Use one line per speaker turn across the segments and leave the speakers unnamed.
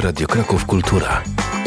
Radio Kraków Kultura.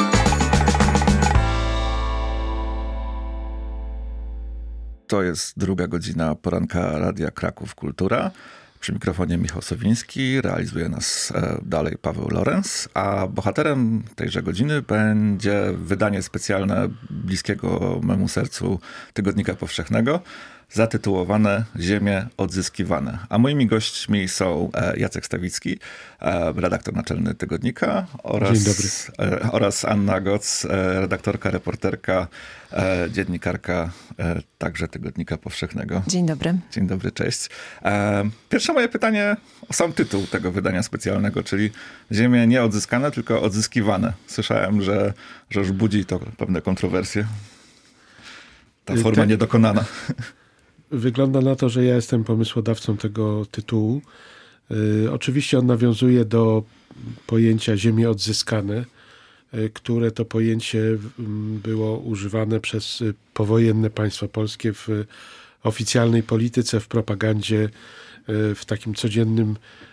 To jest druga godzina poranka Radia Kraków Kultura. Przy mikrofonie Michał Sowiński, realizuje nas dalej Paweł Lorenz, a bohaterem tejże godziny będzie wydanie specjalne bliskiego memu sercu Tygodnika Powszechnego, zatytułowane Ziemie odzyskiwane. A moimi gośćmi są Jacek Stawicki, redaktor naczelny Tygodnika, oraz Anna Goc, redaktorka, reporterka, dziennikarka także Tygodnika Powszechnego.
Dzień dobry.
Dzień dobry, cześć. Pierwsze moje pytanie o sam tytuł tego wydania specjalnego, czyli Ziemie nie odzyskane, tylko odzyskiwane. Słyszałem, że już budzi to pewne kontrowersje. Ta forma niedokonana.
Wygląda na to, że ja jestem pomysłodawcą tego tytułu. Oczywiście on nawiązuje do pojęcia ziemie odzyskane, które to pojęcie było używane przez powojenne państwo polskie w oficjalnej polityce, w propagandzie, w takim codziennym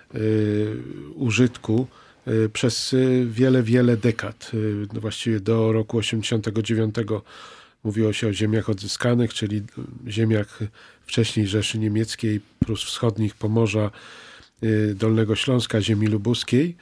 użytku przez wiele dekad. Właściwie do roku 1989 mówiło się o ziemiach odzyskanych, czyli ziemiach wcześniej Rzeszy Niemieckiej, Prus Wschodnich, Pomorza, Dolnego Śląska, ziemi lubuskiej.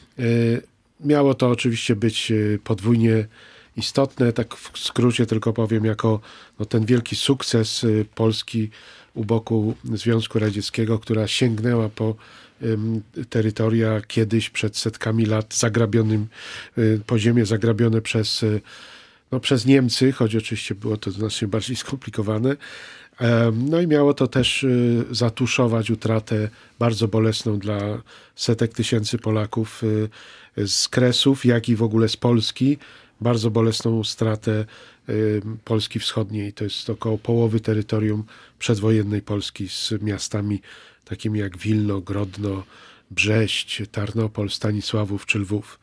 Miało to oczywiście być podwójnie istotne, tak w skrócie tylko powiem, jako ten wielki sukces Polski u boku Związku Radzieckiego, która sięgnęła po terytoria kiedyś przed setkami lat podziemie zagrabione przez Niemcy, choć oczywiście było to znacznie bardziej skomplikowane. No i miało to też zatuszować utratę bardzo bolesną dla setek tysięcy Polaków z Kresów, jak i w ogóle z Polski. Bardzo bolesną stratę Polski Wschodniej. To jest około połowy terytorium przedwojennej Polski z miastami takimi jak Wilno, Grodno, Brześć, Tarnopol, Stanisławów czy Lwów.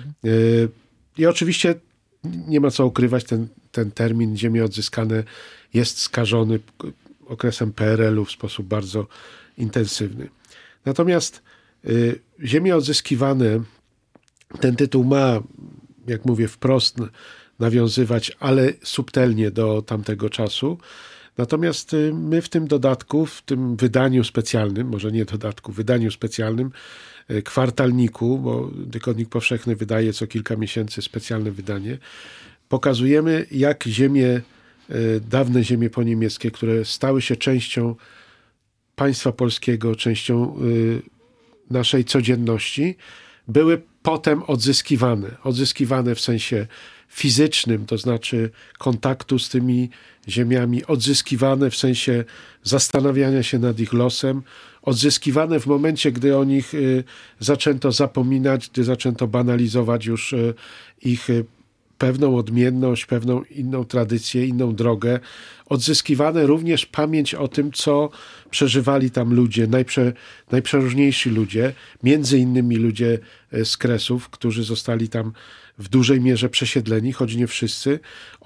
I oczywiście nie ma co ukrywać, ten termin ziemie odzyskane jest skażony okresem PRL-u w sposób bardzo intensywny. Natomiast ziemie odzyskiwane, ten tytuł ma, jak mówię, wprost nawiązywać, ale subtelnie do tamtego czasu. Natomiast my w tym dodatku, w tym wydaniu specjalnym, może nie dodatku, wydaniu specjalnym, kwartalniku, bo Tygodnik Powszechny wydaje co kilka miesięcy specjalne wydanie, pokazujemy, jak dawne ziemie poniemieckie, które stały się częścią państwa polskiego, częścią naszej codzienności, były potem odzyskiwane. Odzyskiwane w sensie fizycznym, to znaczy kontaktu z tymi ziemiami, odzyskiwane w sensie zastanawiania się nad ich losem, odzyskiwane w momencie, gdy o nich zaczęto zapominać, gdy zaczęto banalizować już ich pewną odmienność, pewną inną tradycję, inną drogę. Odzyskiwane również pamięć o tym, co przeżywali tam ludzie, najprzeróżniejsi ludzie, między innymi ludzie z Kresów, którzy zostali tam w dużej mierze przesiedleni, choć nie wszyscy.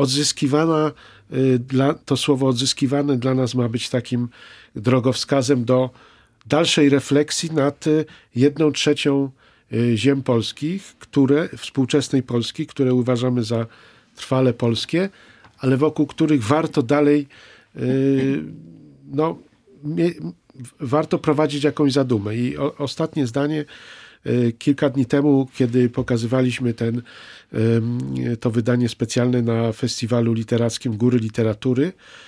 To słowo odzyskiwane dla nas ma być takim drogowskazem do dalszej refleksji nad 1/3 ziem polskich, współczesnej Polski, które uważamy za trwale polskie, ale wokół których warto dalej warto prowadzić jakąś zadumę. I ostatnie zdanie, kilka dni temu, kiedy pokazywaliśmy to wydanie specjalne na festiwalu literackim Góry Literatury,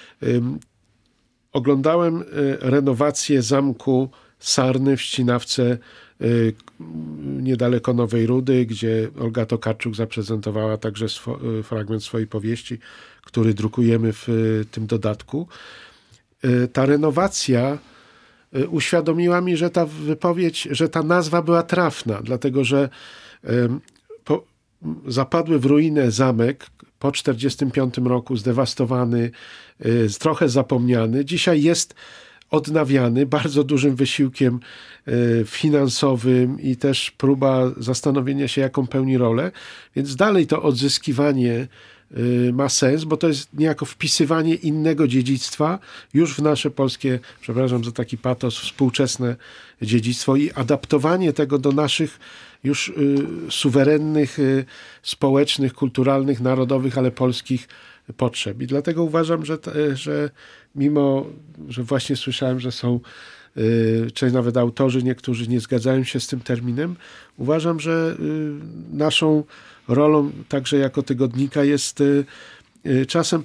oglądałem renowację zamku Sarny w Ścinawce niedaleko Nowej Rudy, gdzie Olga Tokarczuk zaprezentowała także fragment swojej powieści, który drukujemy w tym dodatku. Ta renowacja uświadomiła mi, że ta nazwa była trafna, dlatego że zapadły w ruinę zamek po 1945 roku, zdewastowany, trochę zapomniany. Dzisiaj jest odnawiany bardzo dużym wysiłkiem finansowym i też próba zastanowienia się, jaką pełni rolę. Więc dalej to odzyskiwanie ma sens, bo to jest niejako wpisywanie innego dziedzictwa już w nasze polskie, przepraszam za taki patos, współczesne dziedzictwo i adaptowanie tego do naszych już suwerennych, społecznych, kulturalnych, narodowych, ale polskich potrzeb. I dlatego uważam, że mimo, że właśnie słyszałem, że są czy nawet autorzy niektórzy nie zgadzają się z tym terminem, uważam, że naszą rolą także jako tygodnika jest czasem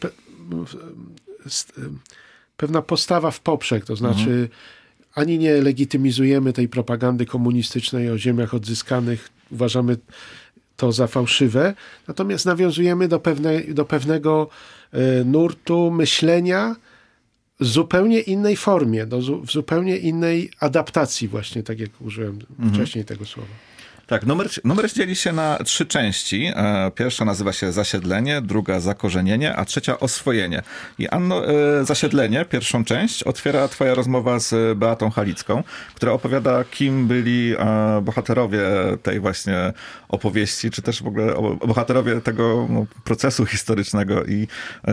pewna postawa w poprzek, to znaczy ani nie legitymizujemy tej propagandy komunistycznej o ziemiach odzyskanych, uważamy to za fałszywe, natomiast nawiązujemy do pewnego nurtu myślenia w zupełnie innej formie, w zupełnie innej adaptacji właśnie, tak jak użyłem wcześniej tego słowa.
Tak, numer dzieli się na 3 części. Pierwsza nazywa się Zasiedlenie, druga Zakorzenienie, a trzecia Oswojenie. I Anno, Zasiedlenie, pierwszą część, otwiera twoja rozmowa z Beatą Halicką, która opowiada, kim byli bohaterowie tej właśnie opowieści, czy też w ogóle bohaterowie tego procesu historycznego i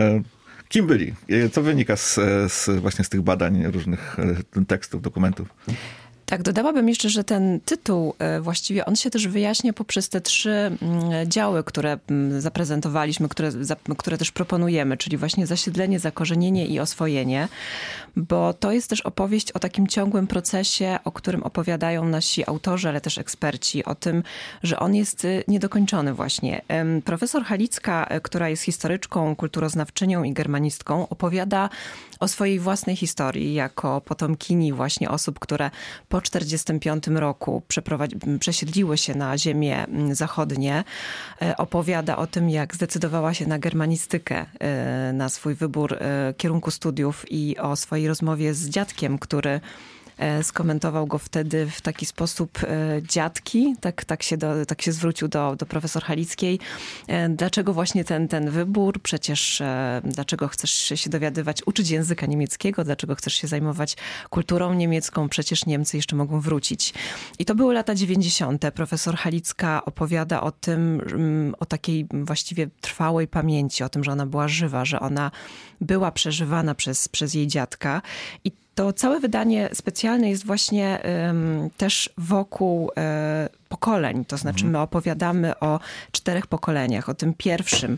kim byli? Co wynika właśnie z tych badań różnych tekstów, dokumentów?
Tak, dodałabym jeszcze, że ten tytuł właściwie on się też wyjaśnia poprzez te 3 działy, które zaprezentowaliśmy, które też proponujemy, czyli właśnie zasiedlenie, zakorzenienie i oswojenie, bo to jest też opowieść o takim ciągłym procesie, o którym opowiadają nasi autorzy, ale też eksperci, o tym, że on jest niedokończony właśnie. Profesor Halicka, która jest historyczką, kulturoznawczynią i germanistką, opowiada o swojej własnej historii jako potomkini właśnie osób, które po 1945 roku przesiedliły się na ziemie zachodnie. Opowiada o tym, jak zdecydowała się na germanistykę, na swój wybór kierunku studiów i o swojej rozmowie z dziadkiem, który skomentował go wtedy w taki sposób dziadki, tak się zwrócił do profesor Halickiej. Dlaczego właśnie ten wybór? Przecież dlaczego chcesz się dowiadywać, uczyć języka niemieckiego? Dlaczego chcesz się zajmować kulturą niemiecką? Przecież Niemcy jeszcze mogą wrócić. I to były lata 90. Profesor Halicka opowiada o tym, o takiej właściwie trwałej pamięci, o tym, że ona była żywa, że ona była przeżywana przez jej dziadka. I to całe wydanie specjalne jest właśnie też wokół pokoleń. To znaczy my opowiadamy o 4 pokoleniach. O tym pierwszym,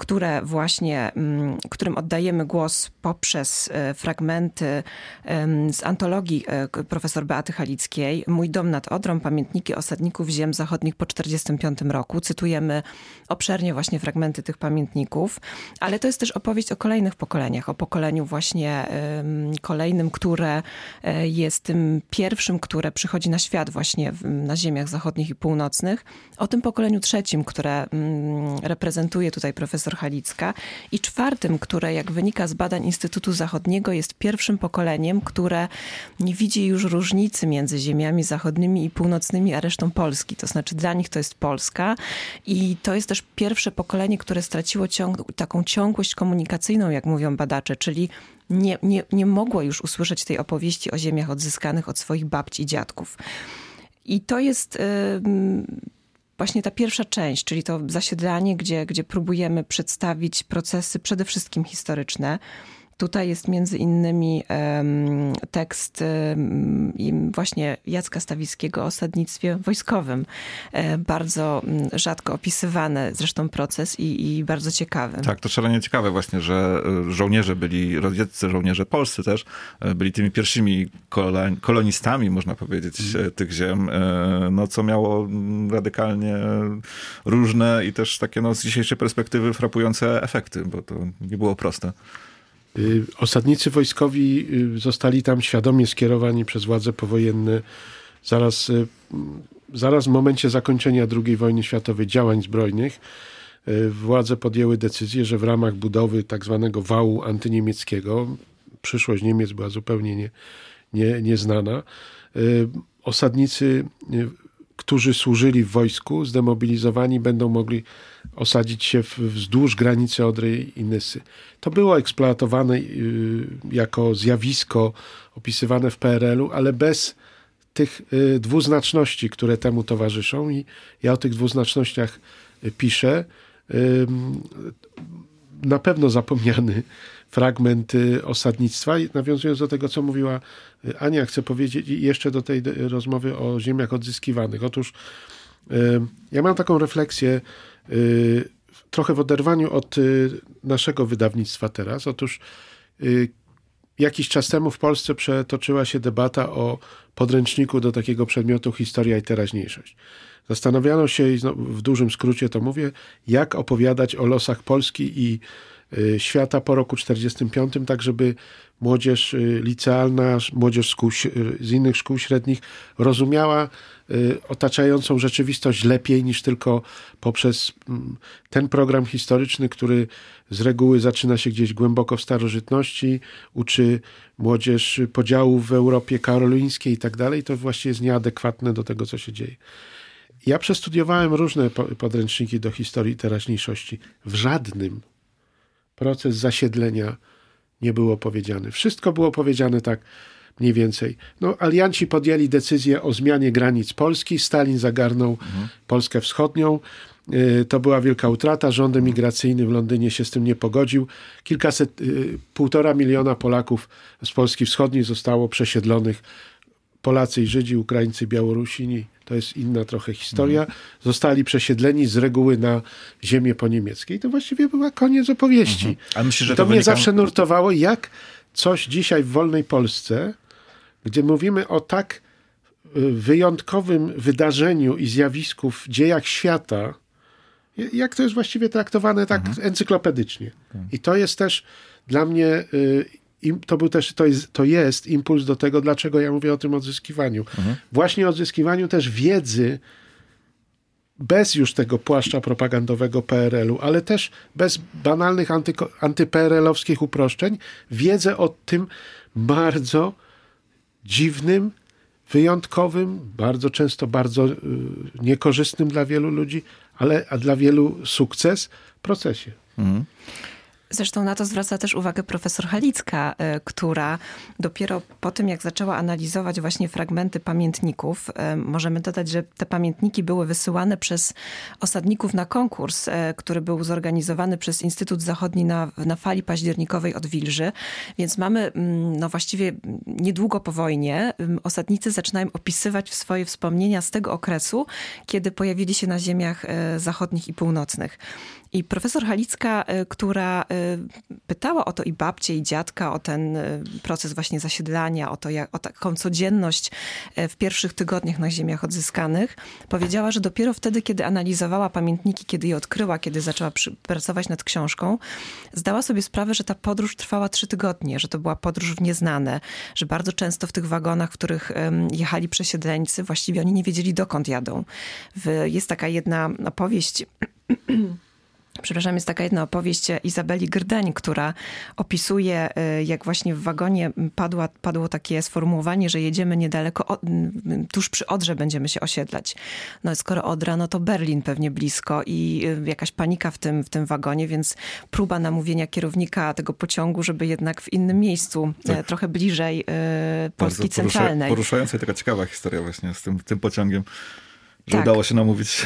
którym oddajemy głos poprzez fragmenty z antologii profesor Beaty Halickiej. Mój dom nad Odrą, pamiętniki osadników ziem zachodnich po 1945 roku. Cytujemy obszernie właśnie fragmenty tych pamiętników, ale to jest też opowieść o kolejnych pokoleniach. O pokoleniu właśnie kolejnym, które jest tym pierwszym, które przychodzi na świat właśnie na ziemiach zachodnich i północnych. O tym pokoleniu 3, które reprezentuje tutaj profesor Halicka, i 4, które, jak wynika z badań Instytutu Zachodniego, jest pierwszym pokoleniem, które nie widzi już różnicy między ziemiami zachodnimi i północnymi a resztą Polski. To znaczy dla nich to jest Polska i to jest też pierwsze pokolenie, które straciło taką ciągłość komunikacyjną, jak mówią badacze, czyli nie mogło już usłyszeć tej opowieści o ziemiach odzyskanych od swoich babci i dziadków. I to jest właśnie ta pierwsza część, czyli to zasiedlanie, gdzie próbujemy przedstawić procesy przede wszystkim historyczne. Tutaj jest między innymi tekst właśnie Jacka Stawickiego o osadnictwie wojskowym. Bardzo rzadko opisywany zresztą proces i bardzo ciekawy.
Tak, to szalenie ciekawe właśnie, że żołnierze byli, rozwieccy żołnierze polscy też, byli tymi pierwszymi kolonistami, można powiedzieć, tych ziem, no co miało radykalnie różne i też takie z dzisiejszej perspektywy frapujące efekty, bo to nie było proste.
Osadnicy wojskowi zostali tam świadomie skierowani przez władze powojenne zaraz w momencie zakończenia II wojny światowej działań zbrojnych. Władze podjęły decyzję, że w ramach budowy tak zwanego wału antyniemieckiego, przyszłość Niemiec była zupełnie nieznana, osadnicy, którzy służyli w wojsku, zdemobilizowani, będą mogli osadzić się wzdłuż granicy Odry i Nysy. To było eksploatowane jako zjawisko opisywane w PRL-u, ale bez tych dwuznaczności, które temu towarzyszą. I ja o tych dwuznacznościach piszę. na pewno zapomniany fragment osadnictwa. Nawiązując do tego, co mówiła Ania, chcę powiedzieć jeszcze do tej rozmowy o ziemiach odzyskiwanych. Otóż ja mam taką refleksję trochę w oderwaniu od naszego wydawnictwa teraz. Otóż jakiś czas temu w Polsce przetoczyła się debata o podręczniku do takiego przedmiotu historia i teraźniejszość. Zastanawiano się, i w dużym skrócie to mówię, jak opowiadać o losach Polski i świata po roku 1945, tak żeby młodzież licealna, młodzież z innych szkół średnich rozumiała otaczającą rzeczywistość lepiej niż tylko poprzez ten program historyczny, który z reguły zaczyna się gdzieś głęboko w starożytności, uczy młodzież podziałów w Europie karolińskiej i tak dalej. To właściwie jest nieadekwatne do tego, co się dzieje. Ja przestudiowałem różne podręczniki do historii i teraźniejszości. W żadnym proces zasiedlenia nie było powiedziane. Wszystko było powiedziane tak mniej więcej. Alianci podjęli decyzję o zmianie granic Polski. Stalin zagarnął Polskę Wschodnią. To była wielka utrata. Rząd emigracyjny w Londynie się z tym nie pogodził. 1,5 miliona Polaków z Polski Wschodniej zostało przesiedlonych. Polacy i Żydzi, Ukraińcy, Białorusini, to jest inna trochę historia, zostali przesiedleni z reguły na ziemię poniemieckie. I to właściwie była koniec opowieści.
Ale myślę, że
to mnie zawsze nurtowało, jak coś dzisiaj w wolnej Polsce, gdzie mówimy o tak wyjątkowym wydarzeniu i zjawisku w dziejach świata, jak to jest właściwie traktowane tak encyklopedycznie. I to jest też dla mnie... To jest impuls do tego, dlaczego ja mówię o tym odzyskiwaniu. Właśnie odzyskiwaniu też wiedzy bez już tego płaszcza propagandowego PRL-u, ale też bez banalnych anty-PRL-owskich uproszczeń, wiedzę o tym bardzo dziwnym, wyjątkowym, bardzo często bardzo niekorzystnym dla wielu ludzi, a dla wielu sukces procesie.
Zresztą na to zwraca też uwagę profesor Halicka, która dopiero po tym, jak zaczęła analizować właśnie fragmenty pamiętników, możemy dodać, że te pamiętniki były wysyłane przez osadników na konkurs, który był zorganizowany przez Instytut Zachodni na fali październikowej od Wilży. Więc mamy, właściwie niedługo po wojnie, osadnicy zaczynają opisywać swoje wspomnienia z tego okresu, kiedy pojawili się na ziemiach zachodnich i północnych. I profesor Halicka, która pytała o to i babcię, i dziadka, o ten proces właśnie zasiedlania, o taką codzienność w pierwszych tygodniach na ziemiach odzyskanych, powiedziała, że dopiero wtedy, kiedy analizowała pamiętniki, kiedy je odkryła, kiedy zaczęła pracować nad książką, zdała sobie sprawę, że ta podróż trwała 3 tygodnie, że to była podróż w nieznane, że bardzo często w tych wagonach, w których jechali przesiedleńcy, właściwie oni nie wiedzieli, dokąd jadą. Jest taka jedna opowieść... jest taka jedna opowieść Izabeli Grdeń, która opisuje, jak właśnie w wagonie padło takie sformułowanie, że jedziemy niedaleko, tuż przy Odrze będziemy się osiedlać. Skoro Odra, to Berlin pewnie blisko i jakaś panika w tym wagonie, więc próba namówienia kierownika tego pociągu, żeby jednak w innym miejscu, trochę bliżej Polski centralnej.
Poruszająca i taka ciekawa historia właśnie z tym pociągiem. Że udało się namówić.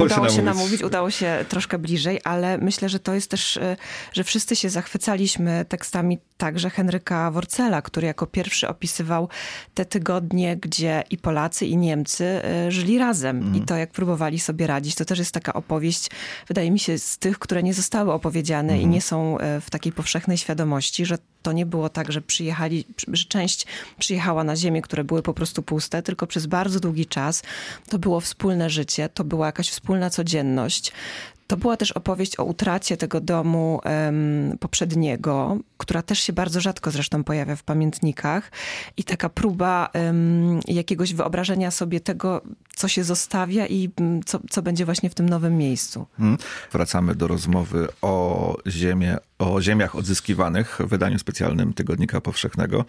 Udało się troszkę bliżej, ale myślę, że to jest też, że wszyscy się zachwycaliśmy tekstami także Henryka Worcela, który jako pierwszy opisywał te tygodnie, gdzie i Polacy, i Niemcy żyli razem. I to, jak próbowali sobie radzić. To też jest taka opowieść, wydaje mi się, z tych, które nie zostały opowiedziane i nie są w takiej powszechnej świadomości, że to nie było tak, że że część przyjechała na ziemię, które były po prostu puste, tylko przez bardzo długi czas to było wspólne życie, to była jakaś wspólna codzienność. To była też opowieść o utracie tego domu poprzedniego, która też się bardzo rzadko zresztą pojawia w pamiętnikach. I taka próba jakiegoś wyobrażenia sobie tego, co się zostawia i co będzie właśnie w tym nowym miejscu.
Wracamy do rozmowy o ziemiach odzyskiwanych w wydaniu specjalnym Tygodnika Powszechnego.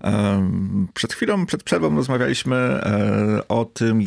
Przed przerwą rozmawialiśmy o tym,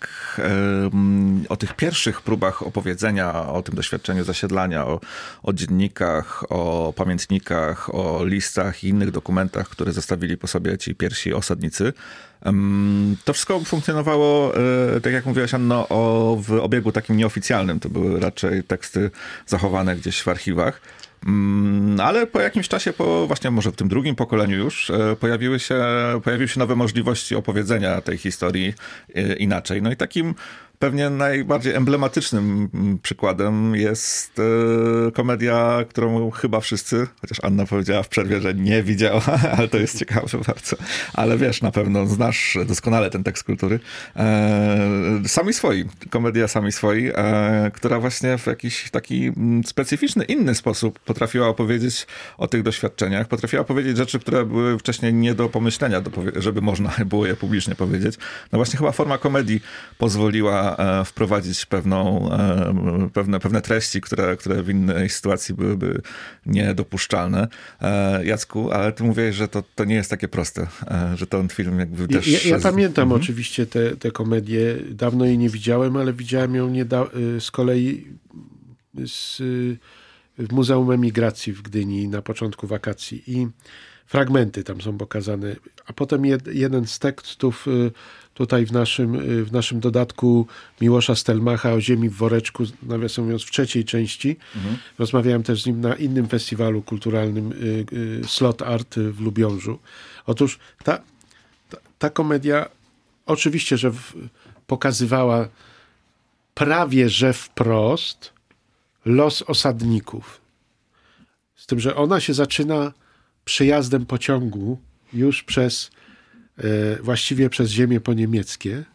o tych pierwszych próbach opowiedzenia o tym doświadczeniu zasiedlania, o dziennikach, o pamiętnikach, o listach i innych dokumentach, które zostawili po sobie ci pierwsi osadnicy. To wszystko funkcjonowało, tak jak mówiłaś, Anno, w obiegu takim nieoficjalnym. To były raczej teksty zachowane gdzieś w archiwach. Ale po jakimś czasie, właśnie może w tym drugim pokoleniu już, pojawiły się nowe możliwości opowiedzenia tej historii inaczej. No i takim pewnie najbardziej emblematycznym przykładem jest komedia, którą chyba wszyscy, chociaż Anna powiedziała w przerwie, że nie widziała, ale to jest ciekawe bardzo. Ale wiesz, na pewno znasz doskonale ten tekst kultury. Sami swoi, komedia Sami swoi, która właśnie w jakiś taki specyficzny, inny sposób potrafiła opowiedzieć o tych doświadczeniach, potrafiła powiedzieć rzeczy, które były wcześniej nie do pomyślenia, żeby można było je publicznie powiedzieć. No właśnie chyba forma komedii pozwoliła wprowadzić pewne treści, które w innej sytuacji byłyby niedopuszczalne. Jacku, ale ty mówiłeś, że to nie jest takie proste, że ten film jakby też...
Ja pamiętam oczywiście tę komedię. Dawno jej nie widziałem, ale widziałem ją z kolei w Muzeum Emigracji w Gdyni na początku wakacji i fragmenty tam są pokazane. A potem jeden z tekstów tutaj w naszym dodatku Miłosza Stelmacha o Ziemi w woreczku, nawiasem mówiąc, w trzeciej części. Rozmawiałem też z nim na innym festiwalu kulturalnym Slot Art w Lubiążu. Otóż ta komedia oczywiście, że pokazywała prawie że wprost los osadników. Z tym, że ona się zaczyna przejazdem pociągu już właściwie przez ziemię poniemieckie.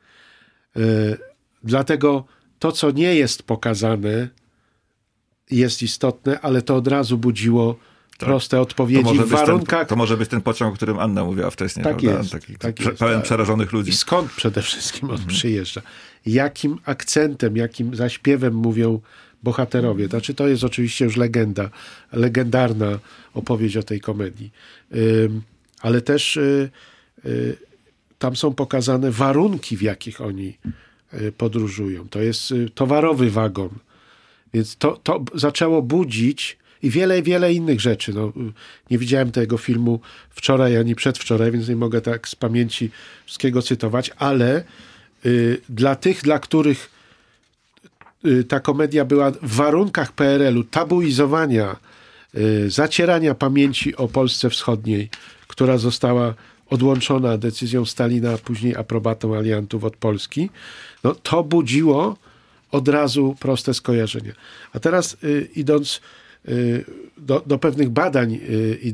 Dlatego to, co nie jest pokazane, jest istotne, ale to od razu budziło proste odpowiedzi w warunkach...
To może być ten pociąg, o którym Anna mówiła wcześniej.
Tak jest.
Pełen przerażonych ludzi.
I skąd przede wszystkim on przyjeżdża? Jakim akcentem, jakim zaśpiewem mówią bohaterowie. Znaczy, to jest oczywiście już legendarna opowieść o tej komedii. Ale też tam są pokazane warunki, w jakich oni podróżują. To jest towarowy wagon. Więc to zaczęło budzić i wiele innych rzeczy. No, nie widziałem tego filmu wczoraj ani przedwczoraj, więc nie mogę tak z pamięci wszystkiego cytować, ale dla których ta komedia była w warunkach PRL-u tabuizowania, zacierania pamięci o Polsce Wschodniej, która została odłączona decyzją Stalina, a później aprobatą aliantów od Polski, no to budziło od razu proste skojarzenia. A teraz idąc do pewnych badań i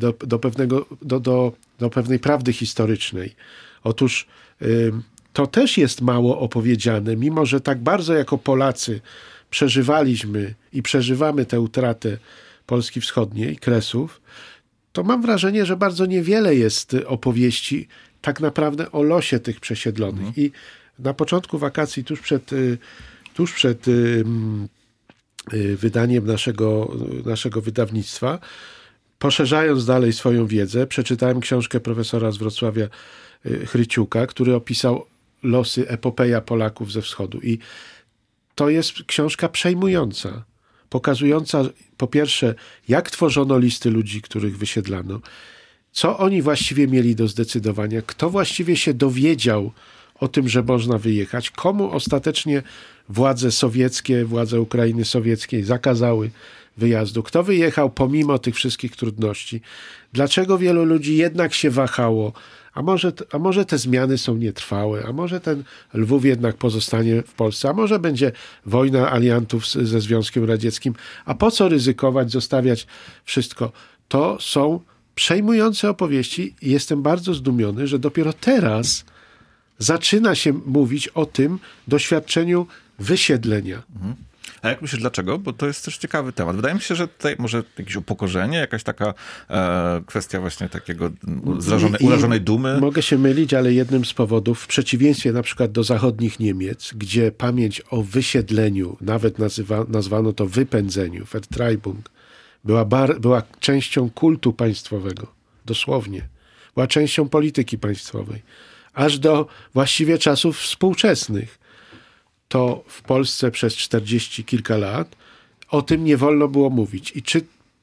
do pewnej prawdy historycznej. Otóż to też jest mało opowiedziane, mimo że tak bardzo jako Polacy przeżywaliśmy i przeżywamy tę utratę Polski Wschodniej, Kresów, to mam wrażenie, że bardzo niewiele jest opowieści tak naprawdę o losie tych przesiedlonych. I na początku wakacji, tuż przed wydaniem naszego wydawnictwa, poszerzając dalej swoją wiedzę, przeczytałem książkę profesora z Wrocławia Chryciuka, który opisał losy, epopeja Polaków ze wschodu. I to jest książka przejmująca, pokazująca po pierwsze, jak tworzono listy ludzi, których wysiedlano, co oni właściwie mieli do zdecydowania, kto właściwie się dowiedział o tym, że można wyjechać, komu ostatecznie władze Ukrainy sowieckiej zakazały wyjazdu, kto wyjechał pomimo tych wszystkich trudności, dlaczego wielu ludzi jednak się wahało, a może te zmiany są nietrwałe, a może ten Lwów jednak pozostanie w Polsce, a może będzie wojna aliantów ze Związkiem Radzieckim, a po co ryzykować, zostawiać wszystko. To są przejmujące opowieści i jestem bardzo zdumiony, że dopiero teraz zaczyna się mówić o tym doświadczeniu wysiedlenia.
A jak myślisz, dlaczego? Bo to jest też ciekawy temat. Wydaje mi się, że tutaj może jakieś upokorzenie, jakaś taka kwestia właśnie takiego urażonej dumy.
Mogę się mylić, ale jednym z powodów, w przeciwieństwie na przykład do zachodnich Niemiec, gdzie pamięć o wysiedleniu, nawet nazwano to wypędzeniu, Vertreibung, była częścią kultu państwowego. Dosłownie. Była częścią polityki państwowej. Aż do właściwie czasów współczesnych. To w Polsce przez 40 kilka lat o tym nie wolno było mówić. I czy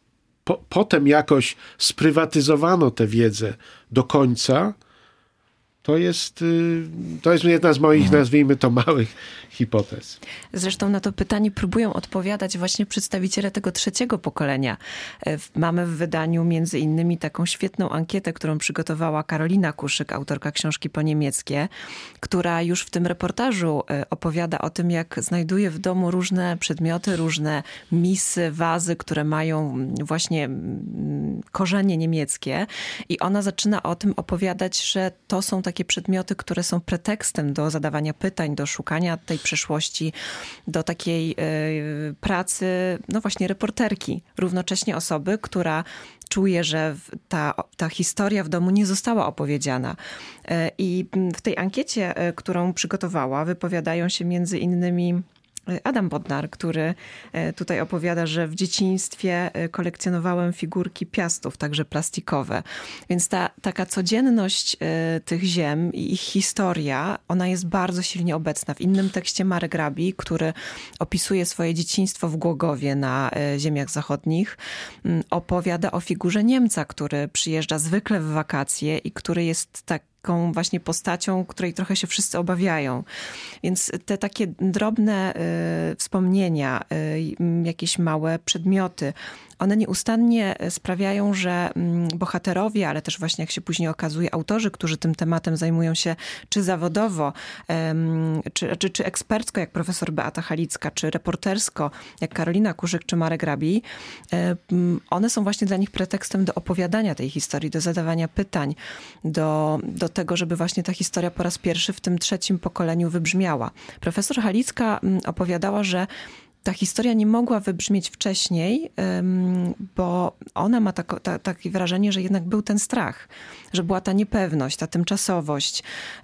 potem jakoś sprywatyzowano tę wiedzę do końca, to jest jedna z moich, nazwijmy to, małych hipotez.
Zresztą na to pytanie próbują odpowiadać właśnie przedstawiciele tego trzeciego pokolenia. Mamy w wydaniu między innymi taką świetną ankietę, którą przygotowała Karolina Kuszyk, autorka książki po niemieckie, która już w tym reportażu opowiada o tym, jak znajduje w domu różne przedmioty, różne misy, wazy, które mają właśnie korzenie niemieckie. I ona zaczyna o tym opowiadać, że to są takie przedmioty, które są pretekstem do zadawania pytań, do szukania tej przeszłości, do takiej pracy, no właśnie reporterki. Równocześnie osoby, która czuje, że ta historia w domu nie została opowiedziana. I w tej ankiecie, którą przygotowała, wypowiadają się między innymi Adam Bodnar, który tutaj opowiada, że w dzieciństwie kolekcjonowałem figurki piastów, także plastikowe. Więc taka codzienność tych ziem i ich historia, ona jest bardzo silnie obecna. W innym tekście Marek Rabi, który opisuje swoje dzieciństwo w Głogowie na ziemiach zachodnich, opowiada o figurze Niemca, który przyjeżdża zwykle w wakacje i który jest taką właśnie postacią, której trochę się wszyscy obawiają. Więc te takie drobne wspomnienia, jakieś małe przedmioty, one nieustannie sprawiają, że bohaterowie, ale też właśnie jak się później okazuje, autorzy, którzy tym tematem zajmują się czy zawodowo, czy ekspercko, jak profesor Beata Halicka, czy reportersko, jak Karolina Kuszyk, czy Marek Rabi, one są właśnie dla nich pretekstem do opowiadania tej historii, do zadawania pytań, do tego, żeby właśnie ta historia po raz pierwszy w tym trzecim pokoleniu wybrzmiała. Profesor Halicka opowiadała, że ta historia nie mogła wybrzmieć wcześniej, bo ona ma takie wrażenie, że jednak był ten strach, że była ta niepewność, ta tymczasowość,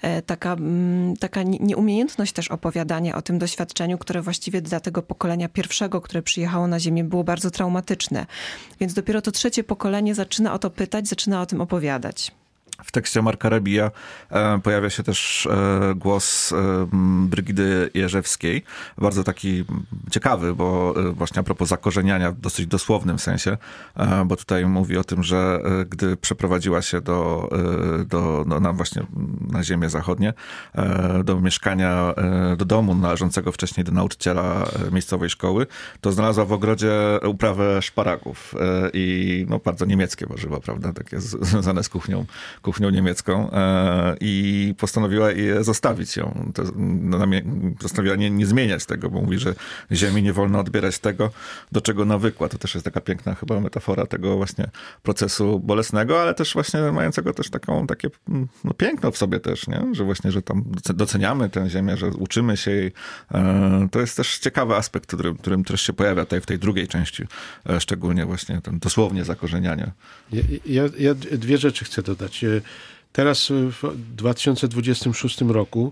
taka nieumiejętność też opowiadania o tym doświadczeniu, które właściwie dla tego pokolenia pierwszego, które przyjechało na ziemię, było bardzo traumatyczne. Więc dopiero to trzecie pokolenie zaczyna o to pytać, zaczyna o tym opowiadać.
W tekście Marka Rabija pojawia się też głos Brygidy Jerzewskiej. Bardzo taki ciekawy, bo właśnie a propos zakorzeniania w dosyć dosłownym sensie, bo tutaj mówi o tym, że gdy przeprowadziła się na ziemię zachodnie, do mieszkania, do domu należącego wcześniej do nauczyciela miejscowej szkoły, to znalazła w ogrodzie uprawę szparagów i bardzo niemieckie warzywa, prawda, takie związane z kuchnią niemiecką i postanowiła je zostawić ją. Postanowiła nie zmieniać tego, bo mówi, że ziemi nie wolno odbierać tego, do czego nawykła. To też jest taka piękna chyba metafora tego właśnie procesu bolesnego, ale też właśnie mającego też takie piękno w sobie też, nie? Że właśnie, że tam doceniamy tę ziemię, że uczymy się jej. To jest też ciekawy aspekt, którym też się pojawia tutaj w tej drugiej części, szczególnie właśnie ten dosłownie zakorzenianie.
Ja dwie rzeczy chcę dodać. Teraz w 2026 roku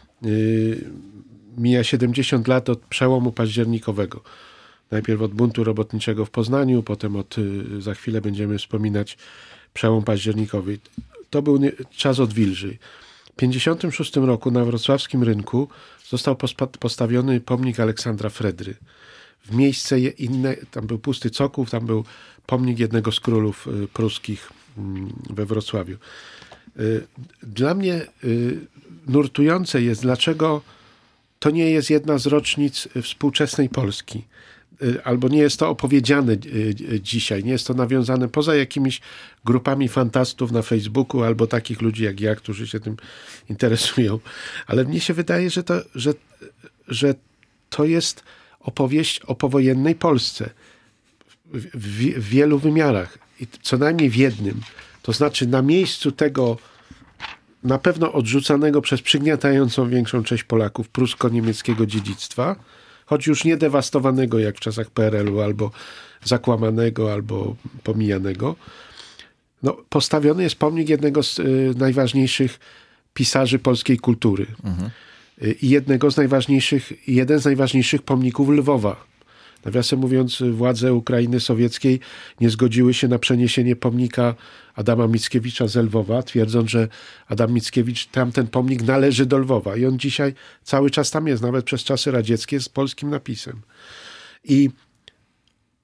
mija 70 lat od przełomu październikowego. Najpierw od buntu robotniczego w Poznaniu, potem za chwilę będziemy wspominać przełom październikowy. To był czas odwilży. W 1956 roku na wrocławskim rynku został postawiony pomnik Aleksandra Fredry. W miejsce inne, tam był pusty cokół, tam był pomnik jednego z królów pruskich we Wrocławiu. Dla mnie nurtujące jest, dlaczego to nie jest jedna z rocznic współczesnej Polski. Albo nie jest to opowiedziane dzisiaj, nie jest to nawiązane poza jakimiś grupami fantastów na Facebooku albo takich ludzi jak ja, którzy się tym interesują. Ale mnie się wydaje, że to jest opowieść o powojennej Polsce w wielu wymiarach. I co najmniej w jednym. To znaczy na miejscu tego na pewno odrzucanego przez przygniatającą większą część Polaków prusko-niemieckiego dziedzictwa, choć już nie dewastowanego jak w czasach PRL-u, albo zakłamanego, albo pomijanego, postawiony jest pomnik jednego z najważniejszych pisarzy polskiej kultury. I jeden z najważniejszych pomników Lwowa. Nawiasem mówiąc, władze Ukrainy sowieckiej nie zgodziły się na przeniesienie pomnika Adama Mickiewicza z Lwowa, twierdząc, że Adam Mickiewicz, tamten pomnik należy do Lwowa. I on dzisiaj cały czas tam jest, nawet przez czasy radzieckie, z polskim napisem. I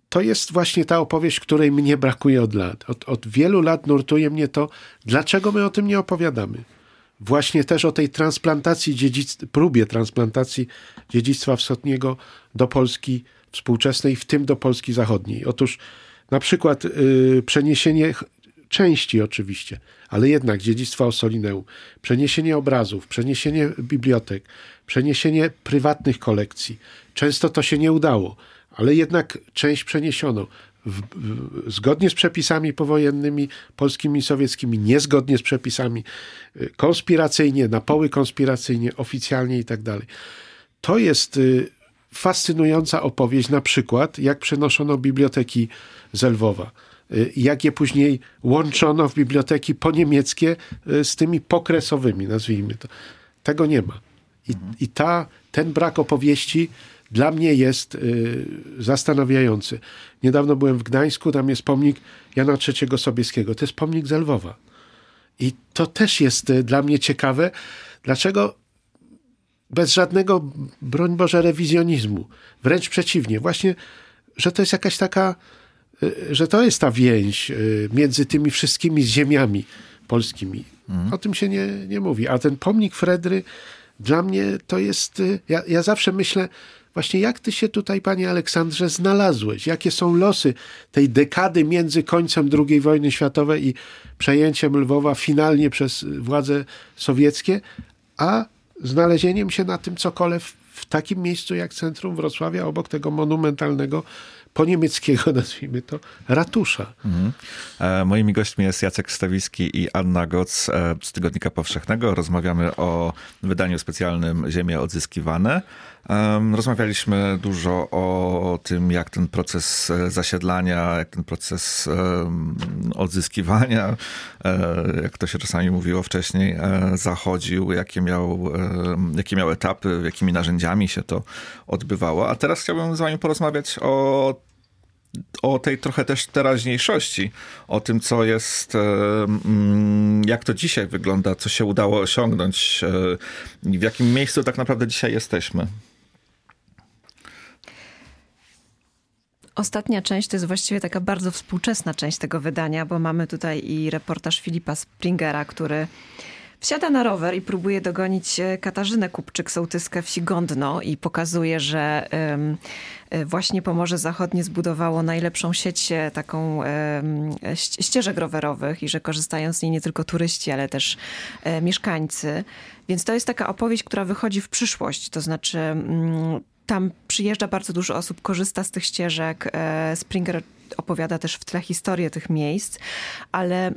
to jest właśnie ta opowieść, której mnie brakuje od lat. Od wielu lat nurtuje mnie to, dlaczego my o tym nie opowiadamy. Właśnie też o tej transplantacji próbie transplantacji dziedzictwa wschodniego do Polski współczesnej, w tym do Polski zachodniej. Otóż na przykład przeniesienie części oczywiście, ale jednak dziedzictwa Ossolineum, przeniesienie obrazów, przeniesienie bibliotek, przeniesienie prywatnych kolekcji. Często to się nie udało, ale jednak część przeniesiono. Zgodnie z przepisami powojennymi polskimi i sowieckimi, niezgodnie z przepisami, konspiracyjnie, na poły konspiracyjnie, oficjalnie i tak dalej. To jest fascynująca opowieść, na przykład jak przenoszono biblioteki z Lwowa, jak je później łączono w biblioteki poniemieckie z tymi pokresowymi, nazwijmy to. Tego nie ma. I ten brak opowieści dla mnie jest zastanawiający. Niedawno byłem w Gdańsku, tam jest pomnik Jana III Sobieskiego. To jest pomnik z Lwowa. I to też jest dla mnie ciekawe, dlaczego bez żadnego, broń Boże, rewizjonizmu. Wręcz przeciwnie. Właśnie, że to jest jakaś taka, że to jest ta więź między tymi wszystkimi ziemiami polskimi. O tym się nie mówi. A ten pomnik Fredry dla mnie to jest... Ja zawsze myślę, właśnie jak ty się tutaj, panie Aleksandrze, znalazłeś? Jakie są losy tej dekady między końcem II wojny światowej i przejęciem Lwowa finalnie przez władze sowieckie, a znalezieniem się na tym cokole w takim miejscu jak centrum Wrocławia, obok tego monumentalnego poniemieckiego, nazwijmy to, ratusza.
Moimi gośćmi jest Jacek Stawiski i Anna Goc z Tygodnika Powszechnego. Rozmawiamy o wydaniu specjalnym Ziemie odzyskiwane. Rozmawialiśmy dużo o tym, jak ten proces zasiedlania, jak ten proces odzyskiwania, jak to się czasami mówiło wcześniej, zachodził, jakie miał etapy, jakimi narzędziami się to odbywało. A teraz chciałbym z wami porozmawiać o tej trochę też teraźniejszości, o tym, co jest, jak to dzisiaj wygląda, co się udało osiągnąć, w jakim miejscu tak naprawdę dzisiaj jesteśmy.
Ostatnia część to jest właściwie taka bardzo współczesna część tego wydania, bo mamy tutaj i reportaż Filipa Springera, który wsiada na rower i próbuje dogonić Katarzynę Kupczyk-Sołtyskę wsi Gądno i pokazuje, że właśnie Pomorze Zachodnie zbudowało najlepszą sieć taką ścieżek rowerowych i że korzystają z niej nie tylko turyści, ale też mieszkańcy. Więc to jest taka opowieść, która wychodzi w przyszłość, to znaczy tam przyjeżdża bardzo dużo osób, korzysta z tych ścieżek. Springer opowiada też w tle historię tych miejsc, ale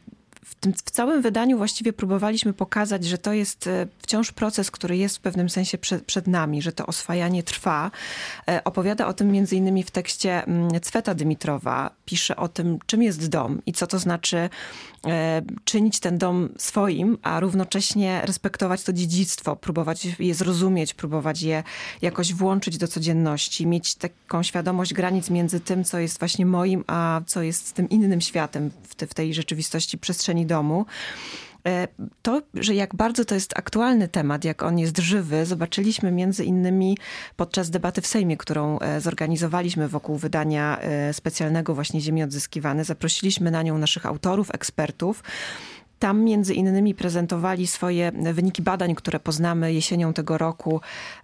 w całym wydaniu właściwie próbowaliśmy pokazać, że to jest wciąż proces, który jest w pewnym sensie przed nami, że to oswajanie trwa. Opowiada o tym między innymi w tekście Cweta Dymitrowa. Pisze o tym, czym jest dom i co to znaczy czynić ten dom swoim, a równocześnie respektować to dziedzictwo, próbować je zrozumieć, próbować je jakoś włączyć do codzienności, mieć taką świadomość granic między tym, co jest właśnie moim, a co jest tym innym światem w tej rzeczywistości przestrzeni domu. To, że jak bardzo to jest aktualny temat, jak on jest żywy, zobaczyliśmy między innymi podczas debaty w Sejmie, którą zorganizowaliśmy wokół wydania specjalnego właśnie Ziemi odzyskiwane. Zaprosiliśmy na nią naszych autorów, ekspertów. Tam między innymi prezentowali swoje wyniki badań, które poznamy jesienią tego roku,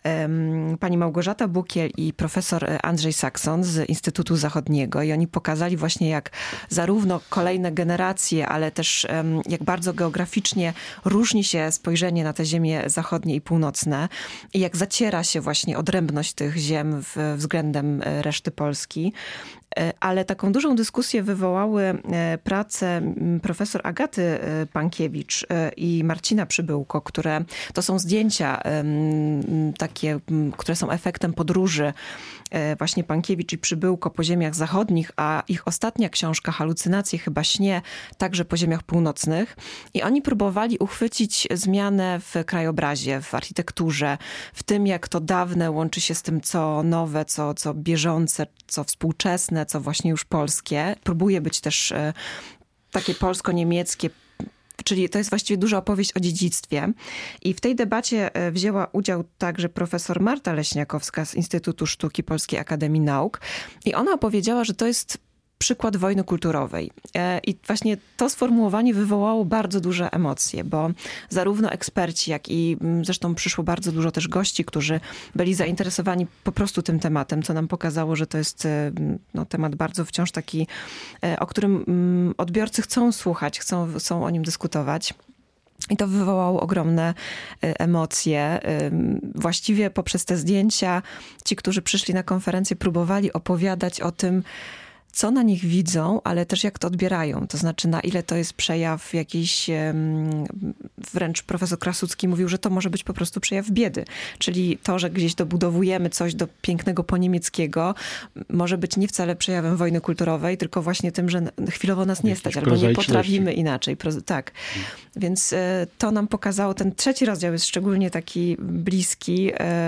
pani Małgorzata Bukiel i profesor Andrzej Sakson z Instytutu Zachodniego. I oni pokazali właśnie, jak zarówno kolejne generacje, ale też jak bardzo geograficznie różni się spojrzenie na te ziemie zachodnie i północne i jak zaciera się właśnie odrębność tych ziem względem reszty Polski. Ale taką dużą dyskusję wywołały prace profesor Agaty Pankiewicz i Marcina Przybyłko, które to są zdjęcia takie, które są efektem podróży właśnie Pankiewicz i Przybyłko po ziemiach zachodnich, a ich ostatnia książka Halucynacje chyba śnie także po ziemiach północnych. I oni próbowali uchwycić zmianę w krajobrazie, w architekturze, w tym jak to dawne łączy się z tym, co nowe, co bieżące, co współczesne, co właśnie już polskie. Próbuje być też takie polsko-niemieckie Czyli to jest właściwie duża opowieść o dziedzictwie. I w tej debacie wzięła udział także profesor Marta Leśniakowska z Instytutu Sztuki Polskiej Akademii Nauk. I ona opowiedziała, że to jest przykład wojny kulturowej. I właśnie to sformułowanie wywołało bardzo duże emocje, bo zarówno eksperci, jak i zresztą przyszło bardzo dużo też gości, którzy byli zainteresowani po prostu tym tematem, co nam pokazało, że to jest temat bardzo wciąż taki, o którym odbiorcy chcą słuchać, chcą o nim dyskutować. I to wywołało ogromne emocje. Właściwie poprzez te zdjęcia ci, którzy przyszli na konferencję, próbowali opowiadać o tym, co na nich widzą, ale też jak to odbierają. To znaczy, na ile to jest przejaw jakiś, wręcz profesor Krasucki mówił, że to może być po prostu przejaw biedy. Czyli to, że gdzieś dobudowujemy coś do pięknego po niemieckiego, może być nie wcale przejawem wojny kulturowej, tylko właśnie tym, że chwilowo nas nie stać, albo nie potrafimy inaczej. Tak. Więc to nam pokazało, ten trzeci rozdział jest szczególnie taki bliski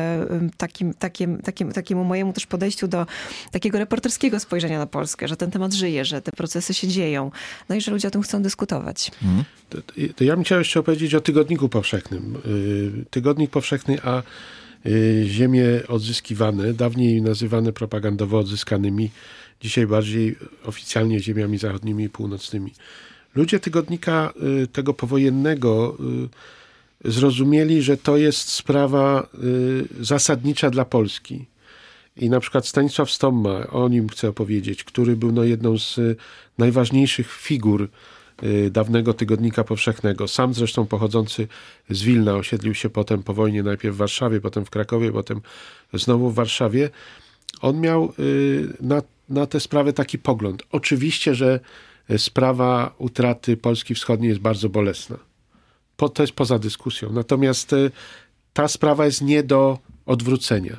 takiemu mojemu też podejściu do takiego reporterskiego spojrzenia na Polskę, że ten temat żyje, że te procesy się dzieją, no i że ludzie o tym chcą dyskutować.
To ja bym chciał jeszcze opowiedzieć o Tygodniku Powszechnym. Tygodnik Powszechny, a ziemie odzyskiwane, dawniej nazywane propagandowo odzyskanymi, dzisiaj bardziej oficjalnie ziemiami zachodnimi i północnymi. Ludzie Tygodnika tego powojennego zrozumieli, że to jest sprawa zasadnicza dla Polski. I na przykład Stanisław Stomma, o nim chcę opowiedzieć, który był jedną z najważniejszych figur dawnego Tygodnika Powszechnego. Sam zresztą pochodzący z Wilna, osiedlił się potem po wojnie najpierw w Warszawie, potem w Krakowie, potem znowu w Warszawie. On miał na tę sprawę taki pogląd. Oczywiście, że sprawa utraty Polski Wschodniej jest bardzo bolesna. To jest poza dyskusją. Natomiast ta sprawa jest nie do odwrócenia.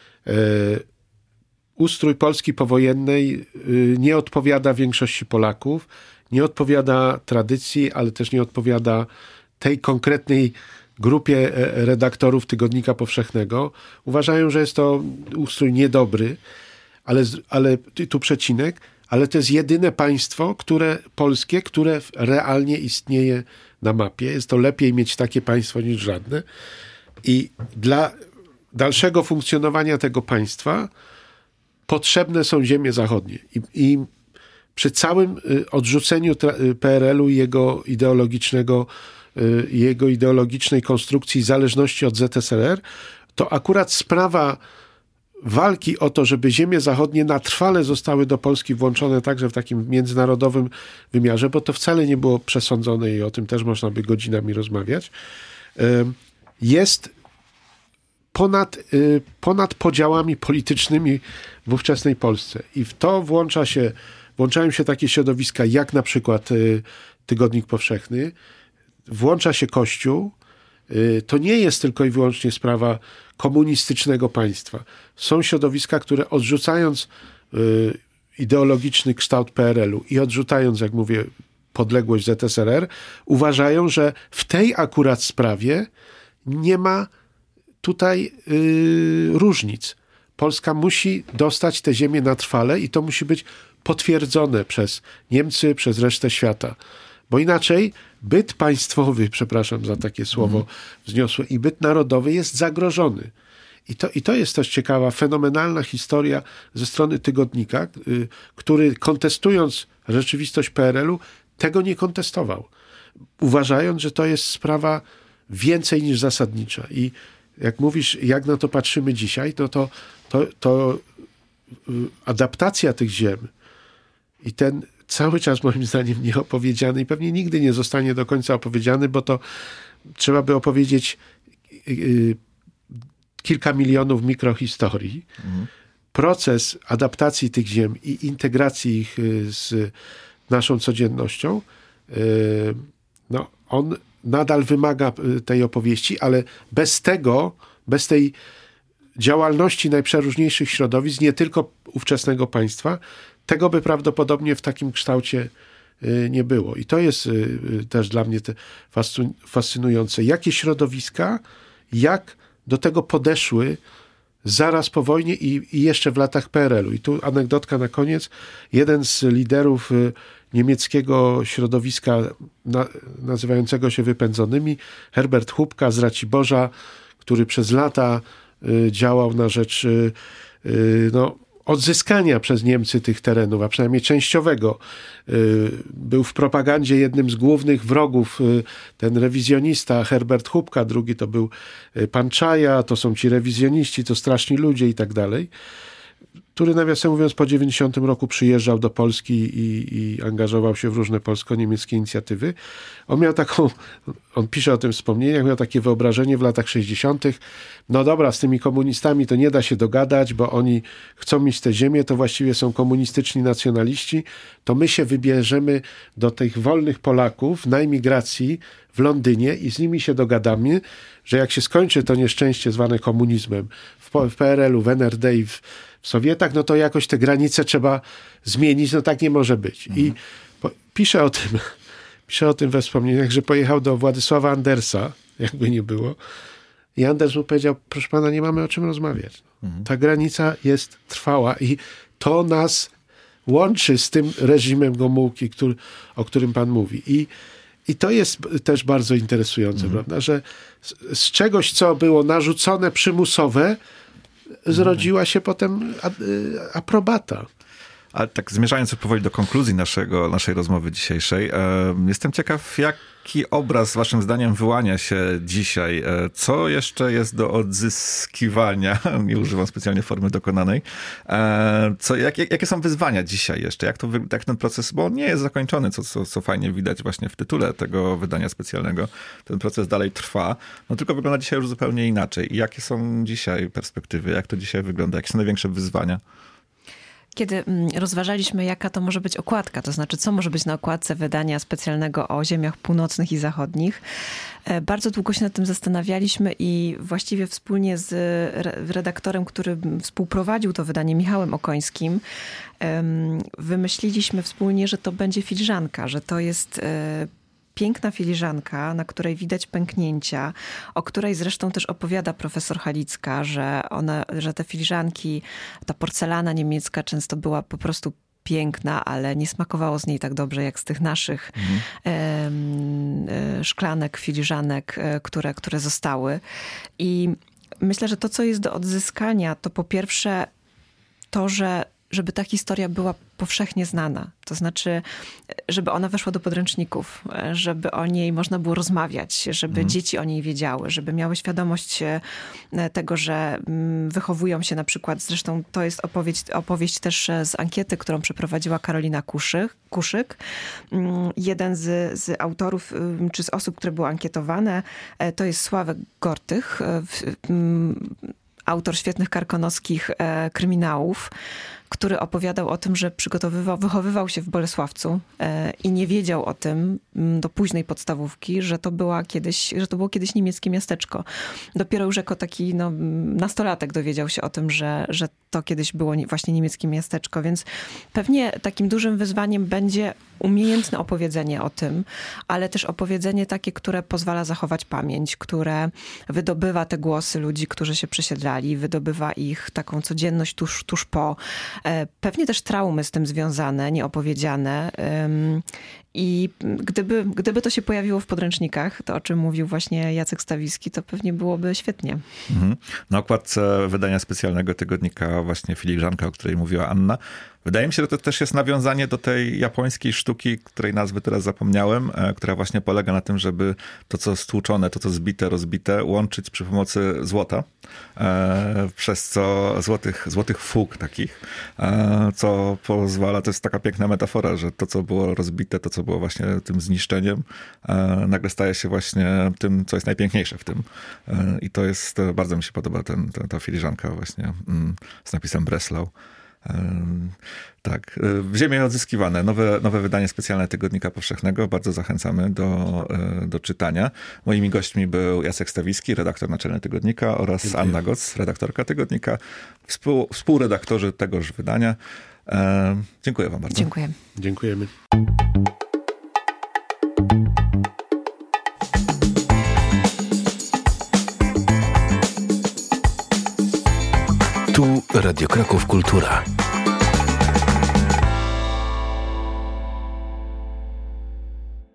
Ustrój Polski powojennej nie odpowiada większości Polaków, nie odpowiada tradycji, ale też nie odpowiada tej konkretnej grupie redaktorów Tygodnika Powszechnego. Uważają, że jest to ustrój niedobry, ale tu przecinek, ale to jest jedyne państwo, polskie, które realnie istnieje na mapie. Jest to lepiej mieć takie państwo niż żadne. I dla dalszego funkcjonowania tego państwa potrzebne są ziemie zachodnie. I przy całym odrzuceniu PRL-u i jego ideologicznej konstrukcji zależności od ZSRR, to akurat sprawa walki o to, żeby ziemie zachodnie na trwale zostały do Polski włączone także w takim międzynarodowym wymiarze, bo to wcale nie było przesądzone i o tym też można by godzinami rozmawiać, jest ponad podziałami politycznymi w ówczesnej Polsce. I w to włączają się takie środowiska jak na przykład Tygodnik Powszechny, włącza się Kościół. To nie jest tylko i wyłącznie sprawa komunistycznego państwa. Są środowiska, które odrzucając ideologiczny kształt PRL-u i odrzucając, jak mówię, podległość ZSRR, uważają, że w tej akurat sprawie nie ma tutaj różnic. Polska musi dostać te ziemię na trwale i to musi być potwierdzone przez Niemcy, przez resztę świata. Bo inaczej byt państwowy, przepraszam za takie słowo wzniosłe, i byt narodowy jest zagrożony. I to jest też ciekawa, fenomenalna historia ze strony Tygodnika, który kontestując rzeczywistość PRL-u, tego nie kontestował. Uważając, że to jest sprawa więcej niż zasadnicza. I jak mówisz, jak na to patrzymy dzisiaj, to adaptacja tych ziem i ten cały czas moim zdaniem nieopowiedziany i pewnie nigdy nie zostanie do końca opowiedziany, bo to trzeba by opowiedzieć kilka milionów mikrohistorii. Proces adaptacji tych ziem i integracji ich z naszą codziennością, on nadal wymaga tej opowieści, ale bez tej działalności najprzeróżniejszych środowisk, nie tylko ówczesnego państwa, tego by prawdopodobnie w takim kształcie nie było. I to jest też dla mnie fascynujące. Jakie środowiska, jak do tego podeszły zaraz po wojnie i jeszcze w latach PRL-u. I tu anegdotka na koniec. Jeden z liderów niemieckiego środowiska nazywającego się Wypędzonymi, Herbert Hupka z Raciborza, który przez lata działał na rzecz odzyskania przez Niemcy tych terenów, a przynajmniej częściowego. Był w propagandzie jednym z głównych wrogów, ten rewizjonista Herbert Hupka, drugi to był pan Czaja, to są ci rewizjoniści, to straszni ludzie i tak dalej, który nawiasem mówiąc po 90 roku przyjeżdżał do Polski i angażował się w różne polsko-niemieckie inicjatywy. On pisze o tym wspomnieniach, miał takie wyobrażenie w latach 60. No dobra, z tymi komunistami to nie da się dogadać, bo oni chcą mieć te ziemię, to właściwie są komunistyczni nacjonaliści, to my się wybierzemy do tych wolnych Polaków na emigracji w Londynie i z nimi się dogadamy, że jak się skończy to nieszczęście zwane komunizmem w PRL-u, w NRD i w Sowietach, no to jakoś te granice trzeba zmienić, no tak nie może być. I pisze o tym we wspomnieniach, że pojechał do Władysława Andersa, jakby nie było, i Anders mu powiedział, proszę pana, nie mamy o czym rozmawiać. Ta granica jest trwała i to nas łączy z tym reżimem Gomułki, o którym pan mówi. I to jest też bardzo interesujące, prawda, że z czegoś, co było narzucone, przymusowe, zrodziła się potem aprobata.
Ale tak zmierzając powoli do konkluzji naszej rozmowy dzisiejszej, jestem ciekaw, jaki obraz waszym zdaniem wyłania się dzisiaj? Co jeszcze jest do odzyskiwania? Nie używam specjalnie formy dokonanej. Jakie są wyzwania dzisiaj jeszcze? Jak ten proces, bo on nie jest zakończony, co fajnie widać właśnie w tytule tego wydania specjalnego. Ten proces dalej trwa, no tylko wygląda dzisiaj już zupełnie inaczej. I jakie są dzisiaj perspektywy? Jak to dzisiaj wygląda? Jakie są największe wyzwania?
Kiedy rozważaliśmy, jaka to może być okładka, to znaczy, co może być na okładce wydania specjalnego o ziemiach północnych i zachodnich, bardzo długo się nad tym zastanawialiśmy i właściwie wspólnie z redaktorem, który współprowadził to wydanie, Michałem Okońskim, wymyśliliśmy wspólnie, że to będzie filiżanka, że to jest piękna filiżanka, na której widać pęknięcia, o której zresztą też opowiada profesor Halicka, że te filiżanki, ta porcelana niemiecka często była po prostu piękna, ale nie smakowało z niej tak dobrze jak z tych naszych szklanek, filiżanek, które zostały. I myślę, że to, co jest do odzyskania, to po pierwsze to, żeby ta historia była powszechnie znana. To znaczy, żeby ona weszła do podręczników, żeby o niej można było rozmawiać, żeby dzieci o niej wiedziały, żeby miały świadomość tego, że wychowują się na przykład, zresztą to jest opowieść też z ankiety, którą przeprowadziła Karolina Kuszyk. Jeden z autorów, czy z osób, które były ankietowane, to jest Sławek Gortych, autor świetnych karkonoskich kryminałów, który opowiadał o tym, że wychowywał się w Bolesławcu i nie wiedział o tym do późnej podstawówki, że to było kiedyś niemieckie miasteczko. Dopiero już jako taki nastolatek dowiedział się o tym, że to kiedyś było właśnie niemieckie miasteczko, więc pewnie takim dużym wyzwaniem będzie umiejętne opowiedzenie o tym, ale też opowiedzenie takie, które pozwala zachować pamięć, które wydobywa te głosy ludzi, którzy się przesiedlali, wydobywa ich taką codzienność tuż po. Pewnie też traumy z tym związane, nieopowiedziane. I gdyby to się pojawiło w podręcznikach, to o czym mówił właśnie Jacek Stawiski, to pewnie byłoby świetnie.
Na okładce wydania specjalnego tygodnika właśnie filiżanka, o której mówiła Anna. Wydaje mi się, że to też jest nawiązanie do tej japońskiej sztuki, której nazwy teraz zapomniałem, która właśnie polega na tym, żeby to, co stłuczone, to, co zbite, rozbite, łączyć przy pomocy złota, przez co złotych fug takich, co pozwala, to jest taka piękna metafora, że to, co było rozbite, to, co było właśnie tym zniszczeniem, nagle staje się właśnie tym, co jest najpiękniejsze w tym. I to jest, bardzo mi się podoba ta filiżanka właśnie z napisem Breslau. Tak, Ziemie odzyskiwane, nowe wydanie specjalne Tygodnika Powszechnego. Bardzo zachęcamy do czytania. Moimi gośćmi był Jacek Stawiski, redaktor naczelny Tygodnika, oraz Dziękuję. Anna Goc, redaktorka Tygodnika, współredaktorzy tegoż wydania. Dziękuję wam bardzo.
Dziękuję.
Dziękujemy.
Tu Radio Kraków Kultura.